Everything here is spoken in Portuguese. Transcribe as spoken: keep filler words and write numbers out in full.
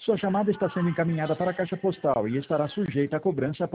Sua chamada está sendo encaminhada para a caixa postal e estará sujeita a cobrança